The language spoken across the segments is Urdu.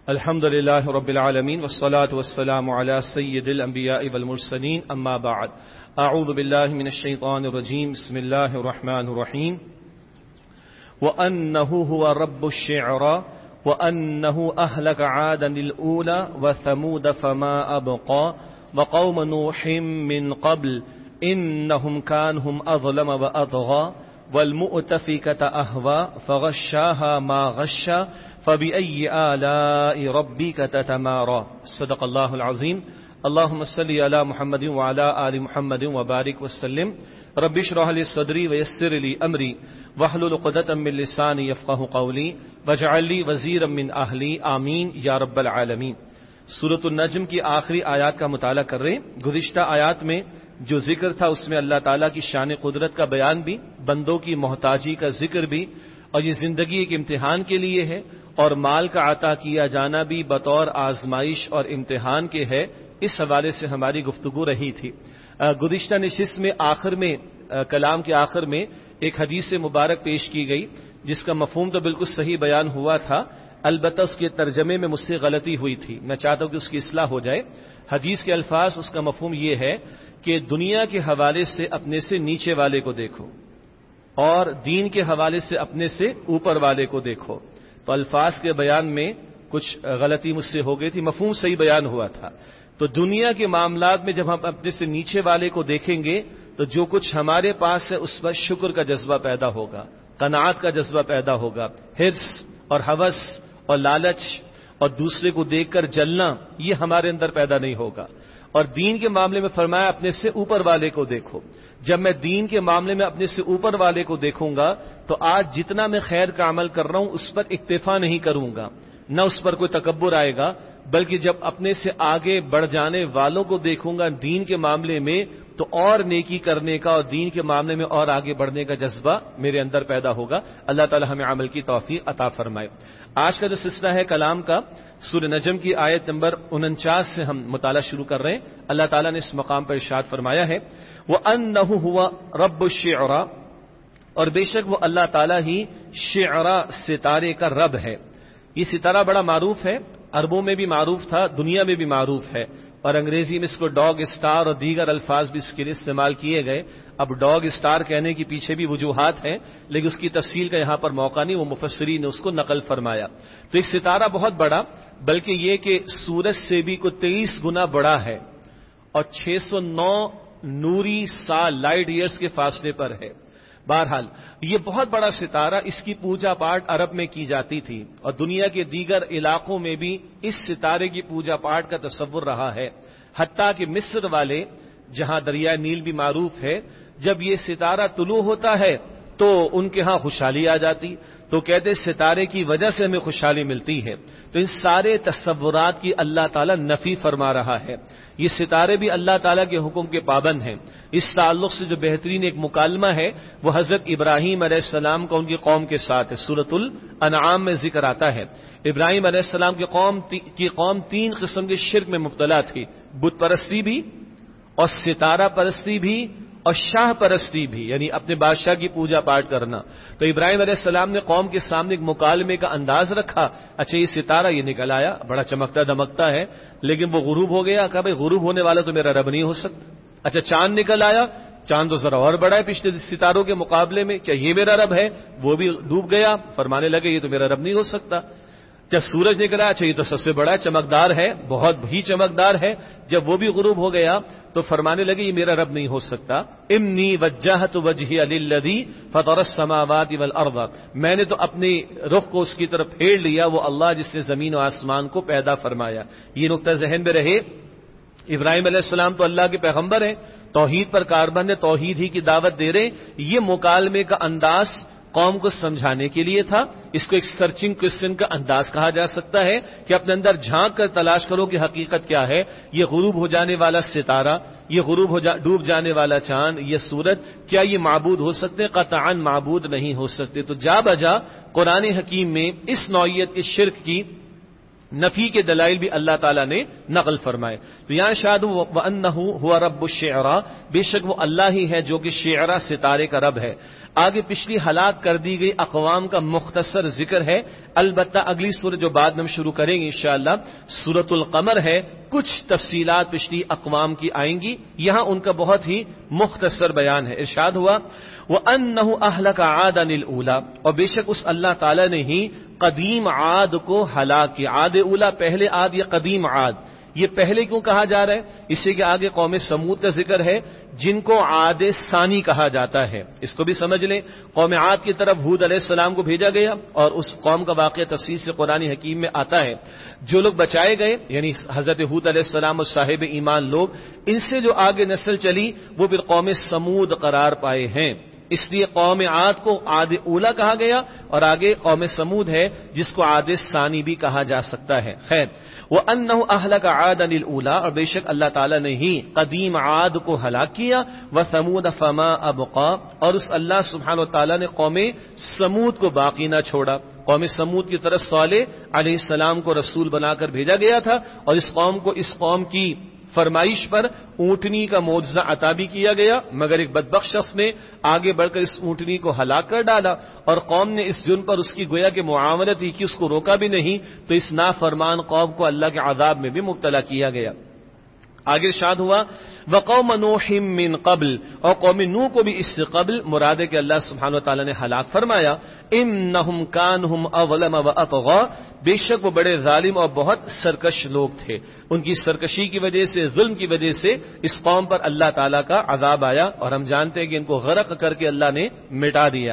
الحمد لله رب العالمين والصلاة والسلام على سيد الأنبياء والمرسلين أما بعد أعوذ بالله من الشيطان الرجيم بسم الله الرحمن الرحيم وأنه هو رب الشعرى وأنه أهلك عادا الأولى وثمود فما أبقى وقوم نوح من قبل إنهم كانوا أظلم وأطغى والمؤتفكة أهوى فغشاها ما غشى فبأي آلاء ربك تتمارى صدق الله العظيم اللهم صل على محمد وعلى آل محمد وبارك وسلم رب اشرح لي صدري ويسر لي أمري واحلل عقدة من لساني يفقهوا قولي واجعل لي وزيرا من أهلي آمين یا رب العالمین۔ سورۃ النجم کی آخری آیات کا مطالعہ کر رہے ہیں۔ گزشتہ آیات میں جو ذکر تھا اس میں اللہ تعالیٰ کی شان قدرت کا بیان بھی، بندوں کی محتاجی کا ذکر بھی، اور یہ زندگی ایک امتحان کے لیے ہے اور مال کا عطا کیا جانا بھی بطور آزمائش اور امتحان کے ہے، اس حوالے سے ہماری گفتگو رہی تھی۔ گزشتہ نشست میں آخر میں کلام کے آخر میں ایک حدیث مبارک پیش کی گئی جس کا مفہوم تو بالکل صحیح بیان ہوا تھا، البتہ اس کے ترجمے میں مجھ سے غلطی ہوئی تھی، میں چاہتا ہوں کہ اس کی اصلاح ہو جائے۔ حدیث کے الفاظ، اس کا مفہوم یہ ہے کہ دنیا کے حوالے سے اپنے سے نیچے والے کو دیکھو اور دین کے حوالے سے اپنے سے اوپر والے کو دیکھو۔ تو الفاظ کے بیان میں کچھ غلطی مجھ سے ہو گئی تھی، مفہوم صحیح بیان ہوا تھا۔ تو دنیا کے معاملات میں جب ہم اپنے سے نیچے والے کو دیکھیں گے تو جو کچھ ہمارے پاس ہے اس پر شکر کا جذبہ پیدا ہوگا، قناعت کا جذبہ پیدا ہوگا، حرص اور ہوس اور لالچ اور دوسرے کو دیکھ کر جلنا یہ ہمارے اندر پیدا نہیں ہوگا۔ اور دین کے معاملے میں فرمایا اپنے سے اوپر والے کو دیکھو۔ جب میں دین کے معاملے میں اپنے سے اوپر والے کو دیکھوں گا تو آج جتنا میں خیر کا عمل کر رہا ہوں اس پر اکتفا نہیں کروں گا، نہ اس پر کوئی تکبر آئے گا، بلکہ جب اپنے سے آگے بڑھ جانے والوں کو دیکھوں گا دین کے معاملے میں تو اور نیکی کرنے کا اور دین کے معاملے میں اور آگے بڑھنے کا جذبہ میرے اندر پیدا ہوگا۔ اللہ تعالی ہمیں عمل کی توفیق عطا فرمائے۔ آج کا جو سلسلہ ہے کلام کا، سورہ نجم کی آیت نمبر 49 سے ہم مطالعہ شروع کر رہے ہیں۔ اللہ تعالیٰ نے اس مقام پر ارشاد فرمایا ہے وَأَنَّهُ هُوَ رَبُّ الشِّعْرَى، اور بے شک وہ اللہ تعالیٰ ہی شعرا ستارے کا رب ہے۔ یہ ستارہ بڑا معروف ہے، عربوں میں بھی معروف تھا، دنیا میں بھی معروف ہے، اور انگریزی میں اس کو ڈاگ اسٹار اور دیگر الفاظ بھی اس کے لیے استعمال کیے گئے۔ اب ڈاگ اسٹار کہنے کے پیچھے بھی وجوہات ہیں لیکن اس کی تفصیل کا یہاں پر موقع نہیں، وہ مفسرین نے اس کو نقل فرمایا۔ تو ایک ستارہ بہت بڑا، بلکہ یہ کہ سورج سے بھی کوئی 23 گنا بڑا ہے اور 609 نوری سال لائٹ ایئرز کے فاصلے پر ہے۔ بہرحال یہ بہت بڑا ستارہ، اس کی پوجا پاٹ عرب میں کی جاتی تھی اور دنیا کے دیگر علاقوں میں بھی اس ستارے کی پوجا پاٹ کا تصور رہا ہے، حتیٰ کہ مصر والے جہاں دریائے نیل بھی معروف ہے، جب یہ ستارہ طلوع ہوتا ہے تو ان کے ہاں خوشحالی آ جاتی، تو کہتے ستارے کی وجہ سے ہمیں خوشحالی ملتی ہے۔ تو ان سارے تصورات کی اللہ تعالیٰ نفی فرما رہا ہے۔ یہ ستارے بھی اللہ تعالیٰ کے حکم کے پابند ہیں۔ اس تعلق سے جو بہترین ایک مکالمہ ہے وہ حضرت ابراہیم علیہ السلام کا ان کی قوم کے ساتھ ہے۔ سورۃ الانعام میں ذکر آتا ہے ابراہیم علیہ السلام کی قوم 3 قسم کے شرک میں مبتلا تھی، بت پرستی بھی اور ستارہ پرستی بھی اور شاہ پرستی بھی، یعنی اپنے بادشاہ کی پوجا پاٹ کرنا۔ تو ابراہیم علیہ السلام نے قوم کے سامنے ایک مکالمے کا انداز رکھا، اچھا یہ ستارہ یہ نکل آیا، بڑا چمکتا دمکتا ہے لیکن وہ غروب ہو گیا، کہا بھائی غروب ہونے والا تو میرا رب نہیں ہو سکتا۔ اچھا چاند نکل آیا، چاند تو ذرا اور بڑا ہے پچھلے ستاروں کے مقابلے میں، کیا یہ میرا رب ہے؟ وہ بھی ڈوب گیا، فرمانے لگے یہ تو میرا رب نہیں ہو سکتا۔ جب سورج نکلا، اچھا یہ تو سب سے بڑا ہے، چمکدار ہے، بہت ہی چمکدار ہے، جب وہ بھی غروب ہو گیا تو فرمانے لگے یہ میرا رب نہیں ہو سکتا۔ انی وجہت وجہی للذی فطر السماوات والارض، میں نے تو اپنے رخ کو اس کی طرف پھیر لیا، وہ اللہ جس نے زمین و آسمان کو پیدا فرمایا۔ یہ نقطہ ذہن میں رہے، ابراہیم علیہ السلام تو اللہ کے پیغمبر ہیں، توحید پر کاربند ہے، توحید ہی کی دعوت دے رہے۔ یہ مکالمے کا انداز قوم کو سمجھانے کے لیے تھا، اس کو ایک سرچنگ کوسچن کا انداز کہا جا سکتا ہے کہ اپنے اندر جھانک کر تلاش کرو کہ حقیقت کیا ہے۔ یہ غروب ہو جانے والا ستارہ، یہ ڈوب جانے والا چاند، یہ سورج، کیا یہ معبود ہو سکتے؟ قطعاً معبود نہیں ہو سکتے۔ تو جا بجا قرآن حکیم میں اس نوعیت کے شرک کی نفی کے دلائل بھی اللہ تعالیٰ نے نقل فرمائے۔ تو یہاں ارشاد وَأَنَّهُ هُوَ رَبُّ الشِّعْرَىٰ، بے شک وہ اللہ ہی ہے جو کہ شعرا ستارے کا رب ہے۔ آگے پچھلی ہلاک کر دی گئی اقوام کا مختصر ذکر ہے، البتہ اگلی سورت جو بعد میں ہم شروع کریں گے انشاءاللہ سورۃ القمر ہے، کچھ تفصیلات پچھلی اقوام کی آئیں گی، یہاں ان کا بہت ہی مختصر بیان ہے۔ ارشاد ہوا وَأَنَّهُ أَهْلَكَ عَادًا الْأُولَىٰ، اور بے شک اس اللہ تعالی نے ہی قدیم عاد کو ہلاک کیا۔ عاد اولا پہلے عاد یا قدیم عاد، یہ پہلے کیوں کہا جا رہا ہے؟ اسی کے آگے قوم سمود کا ذکر ہے جن کو عاد ثانی کہا جاتا ہے، اس کو بھی سمجھ لیں۔ قوم عاد کی طرف ہود علیہ السلام کو بھیجا گیا اور اس قوم کا واقعہ تفصیل سے قرآن حکیم میں آتا ہے۔ جو لوگ بچائے گئے یعنی حضرت ہود علیہ السلام اور صاحب ایمان لوگ، ان سے جو آگے نسل چلی وہ پھر قوم سمود قرار پائے ہیں، اس لیے قوم عاد کو عاد اولا کہا گیا اور آگے قوم سمود ہے جس کو عاد ثانی بھی کہا جا سکتا ہے۔ خیر، وَأَنَّهُ أَهْلَكَ عَادًا الْأُولَىٰ، اور بے شک اللہ تعالیٰ نے ہی قدیم عاد کو ہلاک کیا، وَثَمُودَ فَمَا أَبْقَىٰ، اور اس اللہ سبحانہ وتعالیٰ نے قوم سمود کو باقی نہ چھوڑا۔ قوم سمود کی طرف صالح علیہ السلام کو رسول بنا کر بھیجا گیا تھا اور اس قوم کی فرمائش پر اونٹنی کا معجزہ عطا بھی کیا گیا، مگر ایک بدبخت شخص نے آگے بڑھ کر اس اونٹنی کو ہلاک کر ڈالا اور قوم نے اس جرم پر اس کی گویا کہ معاونت ہی کی، اس کو روکا بھی نہیں، تو اس نافرمان قوم کو اللہ کے عذاب میں بھی مبتلا کیا گیا۔ آگے ارشاد ہوا وقوم نوح من قبل، اور قوم نوح کو بھی اس سے قبل مراد ہے کہ اللہ سبحانہ وتعالی نے ہلاک فرمایا۔ انہم کانہم اظلم واطغى، بے شک وہ بڑے ظالم اور بہت سرکش لوگ تھے، ان کی سرکشی کی وجہ سے، ظلم کی وجہ سے اس قوم پر اللہ تعالیٰ کا عذاب آیا اور ہم جانتے ہیں کہ ان کو غرق کر کے اللہ نے مٹا دیا۔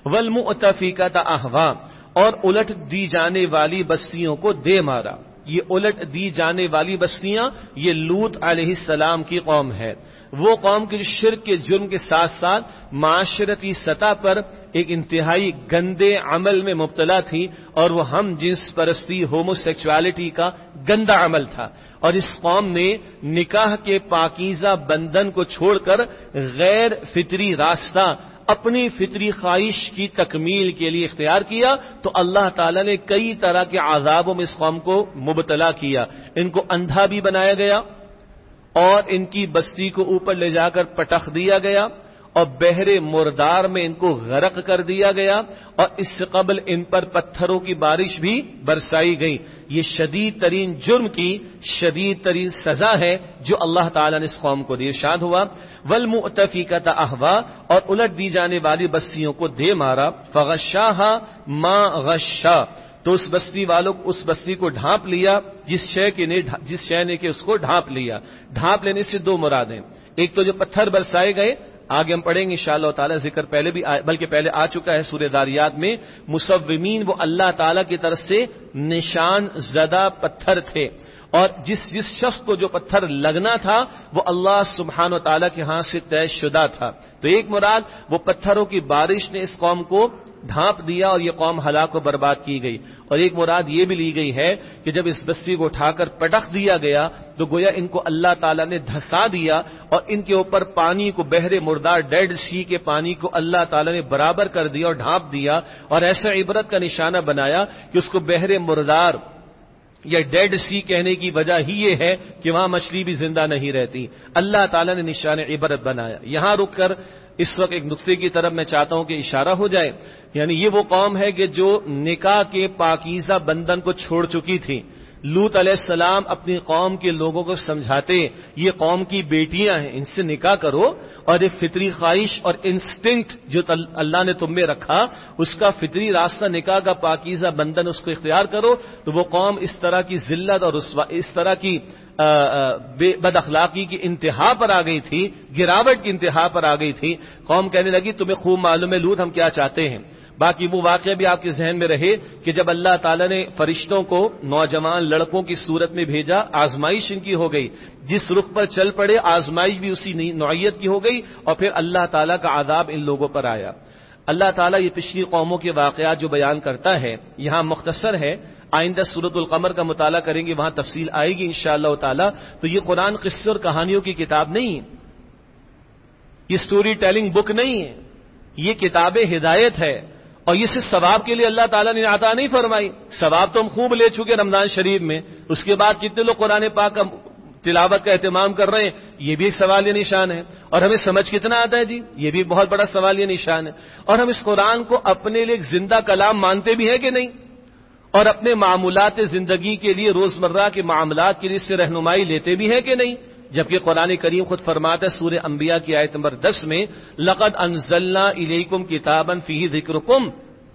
والمؤتفکۃ اہوا، اور الٹ دی جانے والی بستیوں کو دے مارا۔ یہ الٹ دی جانے والی بستیاں یہ لوط علیہ السلام کی قوم ہے، وہ قوم کی جو شرک کے جرم کے ساتھ ساتھ معاشرتی سطح پر ایک انتہائی گندے عمل میں مبتلا تھی، اور وہ ہم جنس پرستی ہومو سیکچوالٹی کا گندا عمل تھا، اور اس قوم نے نکاح کے پاکیزہ بندھن کو چھوڑ کر غیر فطری راستہ اپنی فطری خواہش کی تکمیل کے لیے اختیار کیا، تو اللہ تعالیٰ نے کئی طرح کے عذابوں میں اس قوم کو مبتلا کیا۔ ان کو اندھا بھی بنایا گیا اور ان کی بستی کو اوپر لے جا کر پٹخ دیا گیا اور بحر مردار میں ان کو غرق کر دیا گیا، اور اس سے قبل ان پر پتھروں کی بارش بھی برسائی گئی۔ یہ شدید ترین جرم کی شدید ترین سزا ہے جو اللہ تعالیٰ نے اس قوم کو دی۔ ارشاد ہوا والمؤتفکۃ اہوا، اور الٹ دی جانے والی بستیوں کو دے مارا، فغشاها ما غشا، تو اس بستی والوں اس بستی کو ڈھانپ لیا جس شے نے کہ اس کو ڈھانپ لیا۔ ڈھانپ لینے سے دو مرادیں، ایک تو جو پتھر برسائے گئے، آگے ہم پڑھیں گے انشاءاللہ تعالی، ذکر پہلے بھی بلکہ پہلے آ چکا ہے سورہ داریات میں، مصومین وہ اللہ تعالی کی طرف سے نشان زدہ پتھر تھے، اور جس شخص کو جو پتھر لگنا تھا وہ اللہ سبحانہ و تعالیٰ کے ہاں سے طے شدہ تھا۔ تو ایک مراد وہ پتھروں کی بارش نے اس قوم کو ڈھانپ دیا اور یہ قوم ہلاک و برباد کی گئی، اور ایک مراد یہ بھی لی گئی ہے کہ جب اس بستی کو اٹھا کر پٹخ دیا گیا تو گویا ان کو اللہ تعالیٰ نے دھسا دیا اور ان کے اوپر پانی کو، بحر مردار ڈیڈ سی کے پانی کو اللہ تعالیٰ نے برابر کر دیا اور ڈھانپ دیا، اور ایسا عبرت کا نشانہ بنایا کہ اس کو بحر مردار یا ڈیڈ سی کہنے کی وجہ ہی یہ ہے کہ وہاں مچھلی بھی زندہ نہیں رہتی، اللہ تعالیٰ نے نشان عبرت بنایا۔ یہاں رک کر اس وقت ایک نقطے کی طرف میں چاہتا ہوں کہ اشارہ ہو جائے، یعنی یہ وہ قوم ہے کہ جو نکاح کے پاکیزہ بندھن کو چھوڑ چکی تھی۔ لوط علیہ السلام اپنی قوم کے لوگوں کو سمجھاتے یہ قوم کی بیٹیاں ہیں، ان سے نکاح کرو، اور ایک فطری خواہش اور انسٹنکٹ جو اللہ نے تم میں رکھا اس کا فطری راستہ نکاح کا پاکیزہ بندھن اس کو اختیار کرو، تو وہ قوم اس طرح کی ذلت اور اس طرح کی بد اخلاقی کی انتہا پر آ گئی تھی، گراوٹ کی انتہا پر آ گئی تھی۔ قوم کہنے لگی تمہیں خوب معلوم ہے لوط ہم کیا چاہتے ہیں۔ باقی وہ واقعہ بھی آپ کے ذہن میں رہے کہ جب اللہ تعالیٰ نے فرشتوں کو نوجوان لڑکوں کی صورت میں بھیجا، آزمائش ان کی ہو گئی، جس رخ پر چل پڑے آزمائش بھی اسی نوعیت کی ہو گئی، اور پھر اللہ تعالیٰ کا عذاب ان لوگوں پر آیا۔ اللہ تعالیٰ یہ پچھلی قوموں کے واقعات جو بیان کرتا ہے یہاں مختصر ہے، آئندہ سورۃ القمر کا مطالعہ کریں گے، وہاں تفصیل آئے گی انشاءاللہ تعالی۔ تو یہ قرآن قصے اور کہانیوں کی کتاب نہیں ہے، یہ سٹوری ٹیلنگ بک نہیں ہے، یہ کتاب ہدایت ہے، اور یہ صرف ثواب کے لیے اللہ تعالیٰ نے عطا نہیں فرمائی. ثواب تو ہم خوب لے چکے رمضان شریف میں, اس کے بعد کتنے لوگ قرآن پاک کا تلاوت کا اہتمام کر رہے ہیں, یہ بھی ایک سوالیہ نشان ہے. اور ہمیں سمجھ کتنا آتا ہے جی, یہ بھی بہت بڑا سوالیہ نشان ہے. اور ہم اس قرآن کو اپنے لیے ایک زندہ کلام مانتے بھی ہیں کہ نہیں, اور اپنے معمولات زندگی کے لیے, روزمرہ کے معاملات کے لیے اس سے رہنمائی لیتے بھی ہیں کہ نہیں. جبکہ قرآن کریم خود فرماتا ہے سورہ انبیاء کی آیت نمبر 10 میں, لقد انزلنا الیکم کتابا فیہ ذکرکم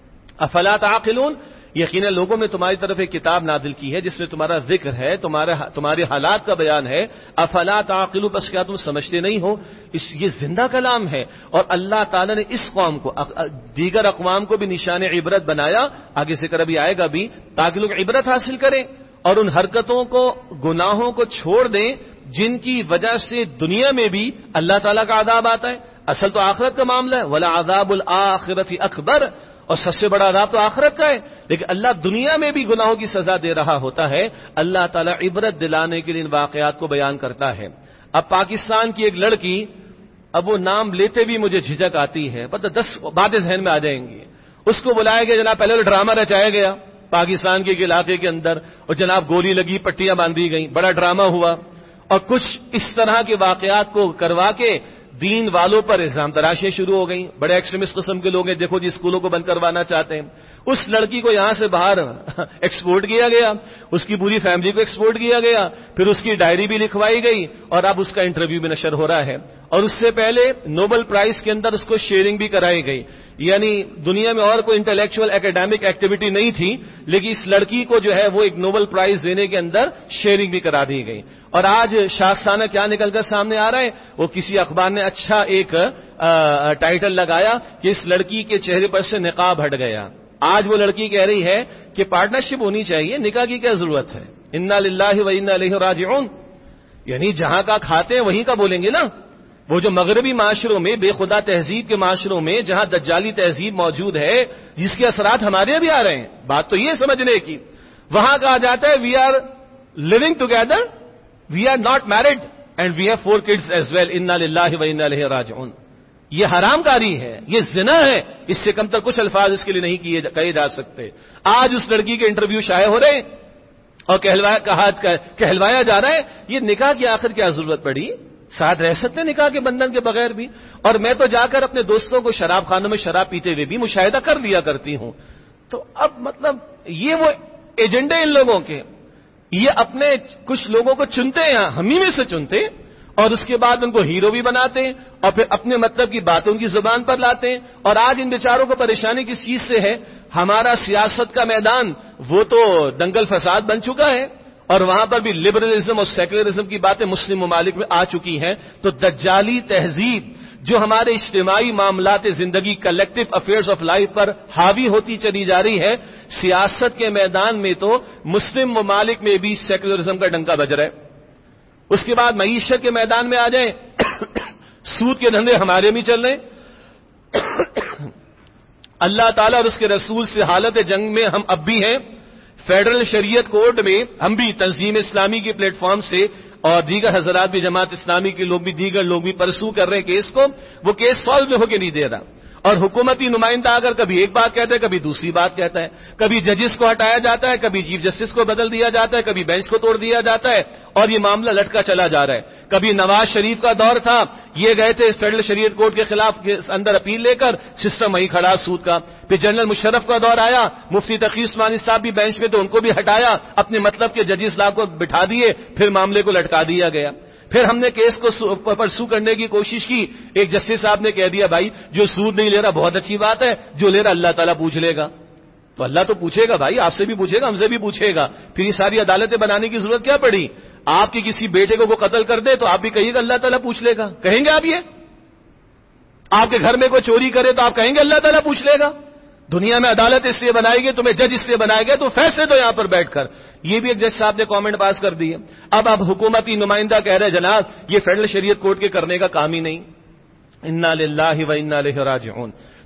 افلا تعقلون, یقینا لوگوں میں تمہاری طرف ایک کتاب نازل کی ہے جس میں تمہارا ذکر ہے, تمہارے حالات کا بیان ہے. افلا تعقلون, بس کیا تم سمجھتے نہیں ہو. یہ زندہ کلام ہے, اور اللہ تعالیٰ نے اس قوم کو, دیگر اقوام کو بھی نشان عبرت بنایا, آگے ذکر ابھی آئے گا بھی, تاکہ لوگ عبرت حاصل کریں اور ان حرکتوں کو, گناہوں کو چھوڑ دیں جن کی وجہ سے دنیا میں بھی اللہ تعالیٰ کا عذاب آتا ہے. اصل تو آخرت کا معاملہ ہے, وَلَعَذَابُ الْآخِرَةِ أَكْبَرُ, اور سب سے بڑا عذاب تو آخرت کا ہے. لیکن اللہ دنیا میں بھی گناہوں کی سزا دے رہا ہوتا ہے. اللہ تعالیٰ عبرت دلانے کے لیے ان واقعات کو بیان کرتا ہے. اب پاکستان کی ایک لڑکی, اب وہ نام لیتے بھی مجھے جھجک آتی ہے, پتہ 10 باتیں ذہن میں آ جائیں گی. اس کو بلایا گیا, جناب پہلے ڈرامہ رچایا گیا پاکستان کے علاقے کے اندر, اور جناب گولی لگی, پٹیاں باندھی گئیں, بڑا ڈرامہ ہوا, اور کچھ اس طرح کے واقعات کو کروا کے دین والوں پر الزام تراشیاں شروع ہو گئیں. بڑے ایکسٹریمسٹ قسم کے لوگ ہیں, دیکھو جی اسکولوں کو بند کروانا چاہتے ہیں. اس لڑکی کو یہاں سے باہر ایکسپورٹ کیا گیا, اس کی پوری فیملی کو ایکسپورٹ کیا گیا, پھر اس کی ڈائری بھی لکھوائی گئی, اور اب اس کا انٹرویو بھی نشر ہو رہا ہے. اور اس سے پہلے نوبل پرائز کے اندر اس کو شیئرنگ بھی کرائی گئی. یعنی دنیا میں اور کوئی انٹلیکچوئل اکیڈیمک ایکٹیویٹی نہیں تھی, لیکن اس لڑکی کو جو ہے وہ ایک نوبل پرائز دینے کے اندر شیئرنگ بھی کرا دی گئی. اور آج شاستانہ کیا نکل کر سامنے آ رہا ہے, وہ کسی اخبار نے اچھا ایک ٹائٹل لگایا کہ اس لڑکی کے چہرے پر سے نقاب ہٹ گیا. آج وہ لڑکی کہہ رہی ہے کہ پارٹنرشپ ہونی چاہیے, نکاح کی کیا ضرورت ہے. انا للہ و انا الیہ راجعون, یعنی جہاں کا کھاتے ہیں وہیں کا بولیں گے نا. وہ جو مغربی معاشروں میں, بے خدا تہذیب کے معاشروں میں جہاں دجالی تہذیب موجود ہے, جس کے اثرات ہمارے بھی آ رہے ہیں, بات تو یہ سمجھنے کی, وہاں کہا جاتا ہے we are living together, we are not married and we have 4 kids as well, انا للہ و انا الیہ راجعون. یہ حرام کاری ہے, یہ زنا ہے, اس سے کم تر کچھ الفاظ اس کے لیے نہیں کہے جا سکتے. آج اس لڑکی کے انٹرویو شائع ہو رہے ہیں اور کہلوایا جا رہا ہے, یہ نکاح کی آخر کیا ضرورت پڑی, ساتھ رہ سکتے نکاح کے بندھن کے بغیر بھی. اور میں تو جا کر اپنے دوستوں کو شراب خانوں میں شراب پیتے ہوئے بھی مشاہدہ کر لیا کرتی ہوں. تو اب مطلب یہ وہ ایجنڈے ان لوگوں کے, یہ اپنے کچھ لوگوں کو چنتے ہیں, ہم ہی میں سے چنتے, اور اس کے بعد ان کو ہیرو بھی بناتے ہیں, اور پھر اپنے مطلب کی باتوں کی زبان پر لاتے ہیں. اور آج ان بیچاروں کو پریشانی کس چیز سے ہے, ہمارا سیاست کا میدان وہ تو دنگل فساد بن چکا ہے, اور وہاں پر بھی لبرلزم اور سیکولرزم کی باتیں مسلم ممالک میں آ چکی ہیں. تو دجالی تہذیب جو ہمارے اجتماعی معاملات زندگی, کلیکٹو افیئرز آف لائف پر حاوی ہوتی چلی جا رہی ہے, سیاست کے میدان میں تو مسلم ممالک میں بھی سیکولرزم کا ڈنکا بج رہا ہے. اس کے بعد معیشت کے میدان میں آ جائیں, سود کے دھندے ہمارے بھی چل رہے ہیں. اللہ تعالیٰ اور اس کے رسول سے حالت جنگ میں ہم اب بھی ہیں. فیڈرل شریعت کورٹ میں ہم بھی تنظیم اسلامی کے پلیٹ فارم سے, اور دیگر حضرات بھی, جماعت اسلامی کے لوگ بھی, دیگر لوگ بھی پرسو کر رہے ہیں کیس کو. وہ کیس سالو ہو کے نہیں دے رہا, اور حکومتی نمائندہ اگر کبھی ایک بات کہتا ہے, کبھی دوسری بات کہتا ہے, کبھی ججز کو ہٹایا جاتا ہے, کبھی چیف جسٹس کو بدل دیا جاتا ہے, کبھی بینچ کو توڑ دیا جاتا ہے, اور یہ معاملہ لٹکا چلا جا رہا ہے. کبھی نواز شریف کا دور تھا, یہ گئے تھے فیڈرل شریعت کورٹ کے خلاف اندر اپیل لے کر, سسٹم وہی کھڑا سود کا. پھر جنرل مشرف کا دور آیا, مفتی تقی عثمانی صاحب بھی بینچ میں تو ان کو بھی ہٹایا, اپنے مطلب کے ججز لا کو بٹھا دیے, پھر معاملے کو لٹکا دیا گیا. پھر ہم نے کیس کو پرسو کرنے کی کوشش کی, ایک جسٹس صاحب نے کہہ دیا بھائی جو سود نہیں لے رہا بہت اچھی بات ہے, جو لے رہا اللہ تعالیٰ پوچھ لے گا. تو اللہ تو پوچھے گا بھائی, آپ سے بھی پوچھے گا, ہم سے بھی پوچھے گا. پھر یہ ساری عدالتیں بنانے کی ضرورت کیا پڑی. آپ کے کسی بیٹے کو قتل کر دے تو آپ بھی کہیے گا اللہ تعالیٰ پوچھ لے گا, کہیں گے آپ یہ. آپ کے گھر میں کوئی چوری کرے تو آپ کہیں گے اللہ تعالیٰ پوچھ لے گا. دنیا میں عدالت اس لیے بنائی گئی, تمہیں جج اس لیے بنائے گئے, تو فیصلے تو یہاں پر بیٹھ کر. یہ بھی ایک جج صاحب نے کامنٹ پاس کر دی ہے. اب حکومتی نمائندہ کہہ رہے جناب یہ فیڈرل شریعت کورٹ کے کرنے کا کام ہی نہیں. انا للہ و انا الیہ راجعون.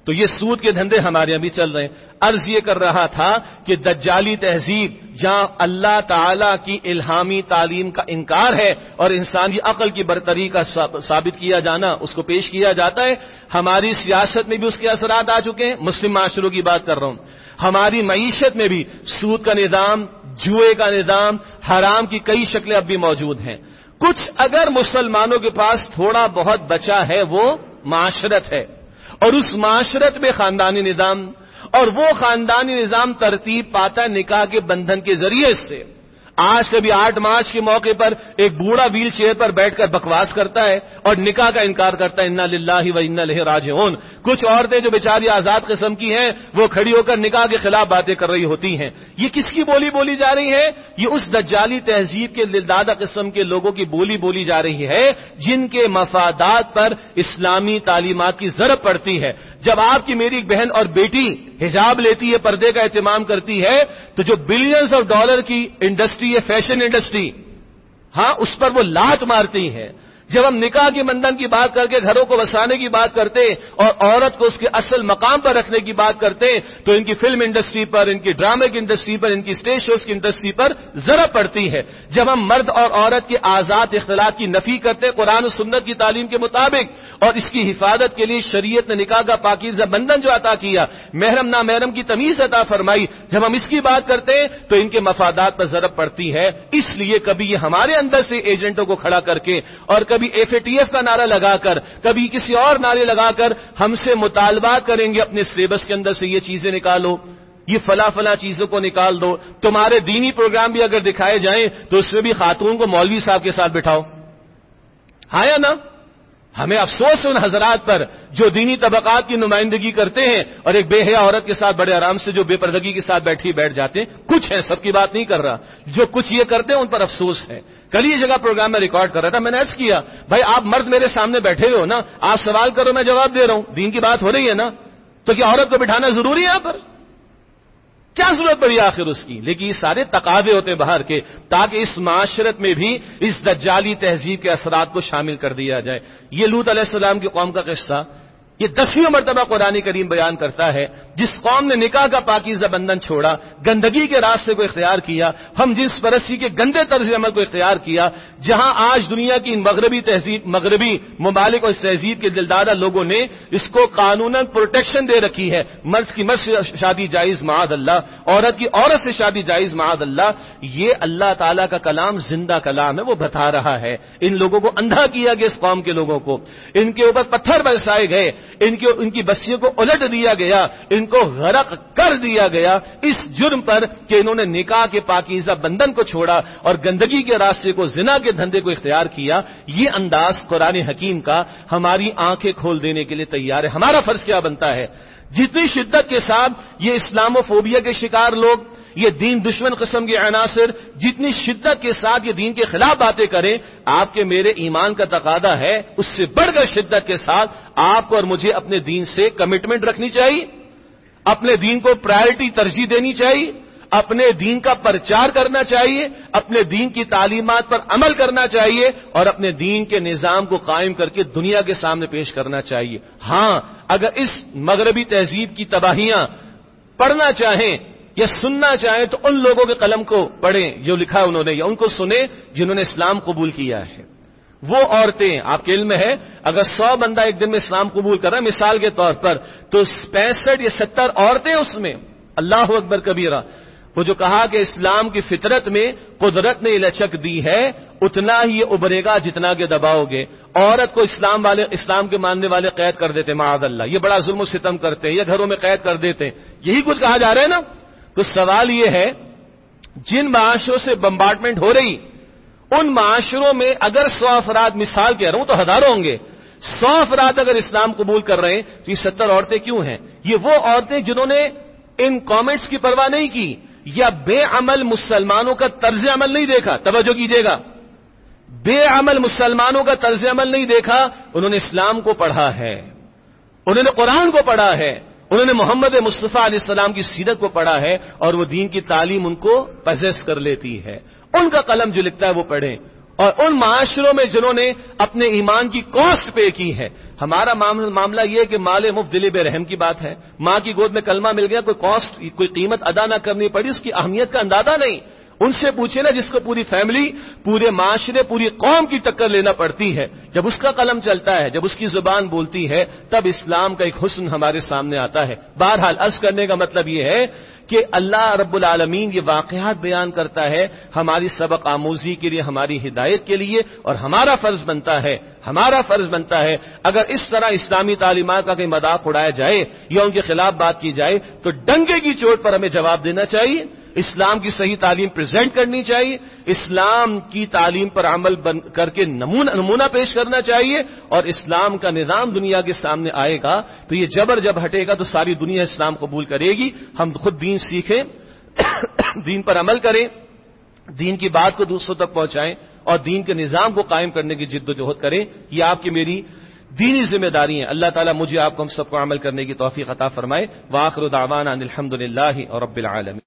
تو یہ سود کے دھندے ہمارے یہاں بھی چل رہے ہیں. عرض یہ کر رہا تھا کہ دجالی تہذیب جہاں اللہ تعالی کی الہامی تعلیم کا انکار ہے اور انسانی عقل کی برتری کا ثابت کیا جانا اس کو پیش کیا جاتا ہے، ہماری سیاست میں بھی اس کے اثرات آ چکے ہیں. مسلم معاشروں کی بات کر رہا ہوں. ہماری معیشت میں بھی سود کا نظام، جوئے کا نظام، حرام کی کئی شکلیں اب بھی موجود ہیں. کچھ اگر مسلمانوں کے پاس تھوڑا بہت بچا ہے وہ معاشرت ہے، اور اس معاشرت میں خاندانی نظام، اور وہ خاندانی نظام ترتیب پاتا ہے نکاح کے بندھن کے ذریعے سے. آج کبھی 8 مارچ کے موقع پر ایک بوڑھا ویل چیئر پر بیٹھ کر بکواس کرتا ہے اور نکاح کا انکار کرتا ہے، انا للہ و انا الیہ راجعون. کچھ عورتیں جو بیچاری آزاد قسم کی ہیں وہ کھڑی ہو کر نکاح کے خلاف باتیں کر رہی ہوتی ہیں. یہ کس کی بولی جا رہی ہے؟ یہ اس دجالی تہذیب کے دلدادہ قسم کے لوگوں کی بولی جا رہی ہے جن کے مفادات پر اسلامی تعلیمات کی ضرب پڑتی ہے. جب آپ کی میری ایک بہن اور بیٹی حجاب لیتی ہے، پردے کا اہتمام کرتی ہے، تو جو بلینز آف ڈالر کی انڈسٹری ہے، فیشن انڈسٹری، ہاں اس پر وہ لات مارتی ہے. جب ہم نکاح کے بندھن کی بات کر کے گھروں کو بسانے کی بات کرتے اور عورت کو اس کے اصل مقام پر رکھنے کی بات کرتے تو ان کی فلم انڈسٹری پر، ان کی ڈرامے کی انڈسٹری پر، ان کی اسٹیج شوز کی انڈسٹری پر ضرب پڑتی ہے. جب ہم مرد اور عورت کے آزاد اختلاط کی نفی کرتے قرآن و سنت کی تعلیم کے مطابق، اور اس کی حفاظت کے لیے شریعت نے نکاح کا پاکیزہ بندھن جو عطا کیا، محرم نامحرم کی تمیز عطا فرمائی، جب ہم اس کی بات کرتے ہیں تو ان کے مفادات پر ضرب پڑتی ہے. اس لیے کبھی یہ ہمارے اندر سے ایجنٹوں کو کھڑا کر کے، اور کبھی FATF کا نعرہ لگا کر، کبھی کسی اور نعرے لگا کر ہم سے مطالبات کریں گے اپنے سلیبس کے اندر سے یہ چیزیں نکالو، یہ فلاں چیزوں کو نکال دو. تمہارے دینی پروگرام بھی اگر دکھائے جائیں تو اس میں بھی خاتون کو مولوی صاحب کے ساتھ بٹھاؤ. ہاں یا نا؟ ہمیں افسوس ان حضرات پر جو دینی طبقات کی نمائندگی کرتے ہیں اور ایک بے حیا عورت کے ساتھ بڑے آرام سے جو بے پردگی کے ساتھ بیٹھ جاتے ہیں. کچھ ہیں، سب کی بات نہیں کر رہا، جو کچھ یہ کرتے ہیں ان پر افسوس ہے. کل یہ جگہ پروگرام میں ریکارڈ کر رہا تھا، میں نے عرض کیا بھائی آپ مرد میرے سامنے بیٹھے ہوئے ہو نا، آپ سوال کرو میں جواب دے رہا ہوں، دین کی بات ہو رہی ہے نا، تو کیا عورت کو بٹھانا ضروری ہے یہاں پر؟ کیا ضرورت پڑی آخر اس کی؟ لیکن یہ سارے تقاضے ہوتے باہر کے تاکہ اس معاشرت میں بھی اس دجالی تہذیب کے اثرات کو شامل کر دیا جائے. یہ لوط علیہ السلام کی قوم کا قصہ یہ 10ویں مرتبہ قرآن کریم بیان کرتا ہے. جس قوم نے نکاح کا پاکیزہ بندھن چھوڑا، گندگی کے راستے کو اختیار کیا، ہم جنس پرستی کے گندے طرز عمل کو اختیار کیا، جہاں آج دنیا کی مغربی ممالک اور اس تہذیب کے دلدادہ لوگوں نے اس کو قانوناً پروٹیکشن دے رکھی ہے. مرد کی مرد سے شادی جائز معاذ اللہ، عورت کی عورت سے شادی جائز معاذ اللہ. یہ اللہ تعالیٰ کا کلام زندہ کلام ہے، وہ بتا رہا ہے. ان لوگوں کو اندھا کیا گیا، اس قوم کے لوگوں کو ان کے اوپر پتھر برسائے گئے، ان کی بستیوں کو الٹ دیا گیا، ان کو غرق کر دیا گیا اس جرم پر کہ انہوں نے نکاح کے پاکیزہ بندھن کو چھوڑا اور گندگی کے راستے کو، زنا کے دھندے کو اختیار کیا. یہ انداز قرآن حکیم کا ہماری آنکھیں کھول دینے کے لیے تیار ہے. ہمارا فرض کیا بنتا ہے؟ جتنی شدت کے ساتھ یہ اسلاموفوبیا کے شکار لوگ، یہ دین دشمن قسم کے عناصر جتنی شدت کے ساتھ یہ دین کے خلاف باتیں کریں، آپ کے میرے ایمان کا تقاضا ہے اس سے بڑھ کر شدت کے ساتھ آپ کو اور مجھے اپنے دین سے کمٹمنٹ رکھنی چاہیے، اپنے دین کو پرائرٹی ترجیح دینی چاہیے، اپنے دین کا پرچار کرنا چاہیے، اپنے دین کی تعلیمات پر عمل کرنا چاہیے اور اپنے دین کے نظام کو قائم کر کے دنیا کے سامنے پیش کرنا چاہیے. ہاں، اگر اس مغربی تہذیب کی تباہیاں پڑھنا چاہیں یا سننا چاہیں تو ان لوگوں کے قلم کو پڑھیں جو لکھا انہوں نے، یا ان کو سنیں جنہوں نے اسلام قبول کیا ہے. وہ عورتیں، آپ کے علم میں ہے اگر 100 بندہ ایک دن میں اسلام قبول کر رہا ہے مثال کے طور پر، تو 65 یا 70 عورتیں اس میں. اللہ اکبر کبیرہ. وہ جو کہا کہ اسلام کی فطرت میں قدرت نے لچک دی ہے اتنا ہی یہ ابھرے گا جتنا کہ دباؤ گے. عورت کو اسلام کے ماننے والے قید کر دیتے معاذ اللہ، یہ بڑا ظلم و ستم کرتے ہیں، یا گھروں میں قید کر دیتے ہیں. یہی کچھ کہا جا رہا ہے نا. تو سوال یہ ہے جن معاشروں سے بمبارڈمنٹ ہو رہی ان معاشروں میں اگر 100 افراد، مثال کہہ رہا ہوں تو ہزاروں ہوں گے، 100 افراد اگر اسلام قبول کر رہے ہیں تو یہ 70 عورتیں کیوں ہیں؟ یہ وہ عورتیں جنہوں نے ان کامنٹس کی پرواہ نہیں کی یا بے عمل مسلمانوں کا طرز عمل نہیں دیکھا. توجہ کیجیے گا، بے عمل مسلمانوں کا طرز عمل نہیں دیکھا، انہوں نے اسلام کو پڑھا ہے، انہوں نے قرآن کو پڑھا ہے، انہوں نے محمد مصطفیٰ علیہ السلام کی سیرت کو پڑھا ہے اور وہ دین کی تعلیم ان کو پوزیس کر لیتی ہے. ان کا قلم جو لکھتا ہے وہ پڑھیں. اور ان معاشروں میں جنہوں نے اپنے ایمان کی کاسٹ پے کی ہے. ہمارا معاملہ یہ کہ مال مفت دل بے رحم کی بات ہے. ماں کی گود میں کلمہ مل گیا، کوئی کاسٹ، کوئی قیمت ادا نہ کرنی پڑی، اس کی اہمیت کا اندازہ نہیں. ان سے پوچھے نا جس کو پوری فیملی، پورے معاشرے، پوری قوم کی ٹکر لینا پڑتی ہے، جب اس کا قلم چلتا ہے، جب اس کی زبان بولتی ہے، تب اسلام کا ایک حسن ہمارے سامنے آتا ہے. بہرحال عرض کرنے کا مطلب یہ ہے کہ اللہ رب العالمین یہ واقعات بیان کرتا ہے ہماری سبق آموزی کے لیے، ہماری ہدایت کے لیے، اور ہمارا فرض بنتا ہے اگر اس طرح اسلامی تعلیمات کا کوئی مذاق اڑایا جائے یا ان کے خلاف بات کی جائے تو ڈنگے کی چوٹ پر ہمیں جواب دینا چاہیے. اسلام کی صحیح تعلیم پریزنٹ کرنی چاہیے، اسلام کی تعلیم پر عمل کر کے نمونہ پیش کرنا چاہیے، اور اسلام کا نظام دنیا کے سامنے آئے گا تو یہ جبر جب ہٹے گا تو ساری دنیا اسلام قبول کرے گی. ہم خود دین سیکھیں، دین پر عمل کریں، دین کی بات کو دوسروں تک پہنچائیں اور دین کے نظام کو قائم کرنے کی جد و جہد کریں. یہ آپ کی میری دینی ذمہ داری ہیں. اللہ تعالیٰ مجھے آپ کو ہم سب کو عمل کرنے کی توفیق عطا فرمائے. وآخر دعوانا ان الحمد للہ رب العالمین.